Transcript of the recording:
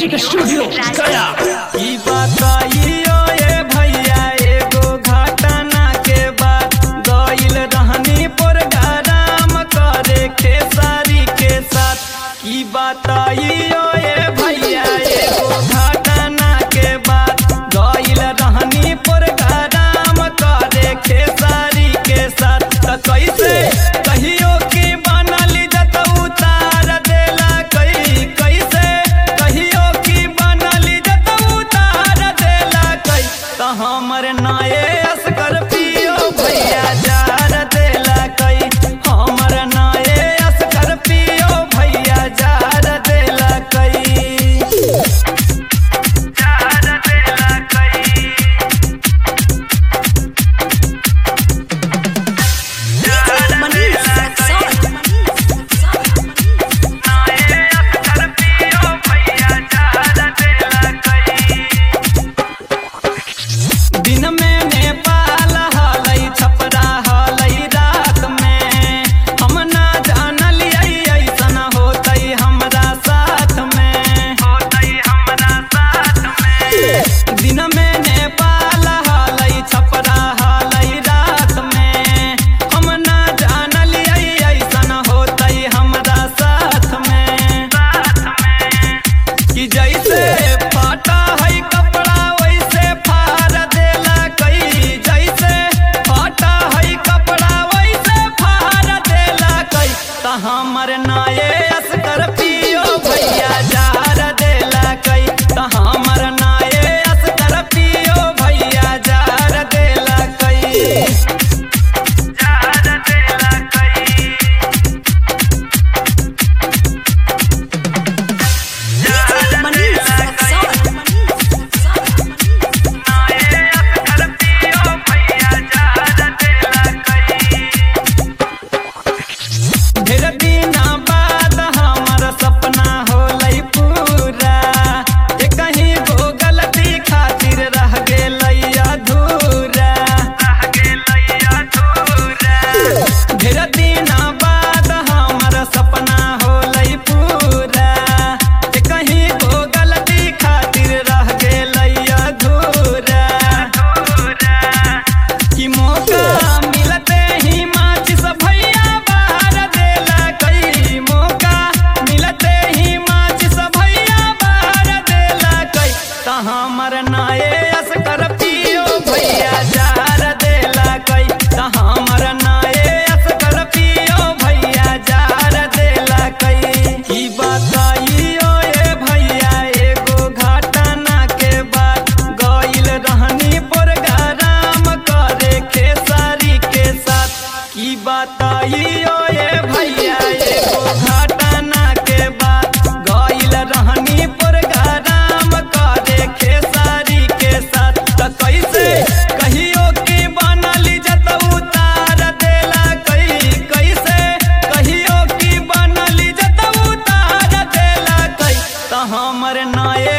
Music studio गया। ई बताइयो ए भैया एगो घटना के बाद गइल रहनी प्रोग्राम करे खेसारी के साथ। ई बताइयो ए भैया एगो घटना के बाद गइल रहनी प्रोग्राम करे खेसारी के साथ। त कैसे कहियो कि बनल जत उतार देला कैसे कहियो कि बनल जत उतार देला त हमर नाये असकर पियो भैया जार देला हमर नाये असकर पियो भैया जार देला जार देला दिन में नेपाल हलई छपरा हलई रात में हम ना जानलियै ऐसन होतै हमरा साथ में दिन में नेपाल हलई छपरा हलई रात में हम ना जानलियै ऐसन होतै हमरा साथ में कि जैसे फाटा है कपड़ा वैसे फाड़ देला जैसे फाटा है कपड़ा वैसे फाड़ देला त हमर नाये असकर पियो भैया जार देला त हमर नाये असकर पियो भैया जार देला जार देला ढेर दिना बाद हमर सपना होलै पूरा कहीं गो गलती खातिर रह गेलै अधूरा ढेर दिना बाद हमर सपना होलै पूरा कहीं गो गलती खातिर रह गेलै अधूरा कि मौका मिलते ही माचिस भैया बाहर देला मौका मिलते ही माचिस भैया बाहर देला त हमर नाये असकर पियो भैया जार देला त हमर नाये असकर पियो भैया जार देला ई बताइयो ए भैया एगो घटना के बाद गइल रहनी प्रोग्राम करे खेसारी के साथ। की बताइयो ए भैया एगो घटना के बाद गइल रहनी प्रोग्राम करे खेसारी के साथ। त कैसे कहियो कि बनल जत उतार देला कैसे कहियो कि बनल जत उतार देला त हमर नाये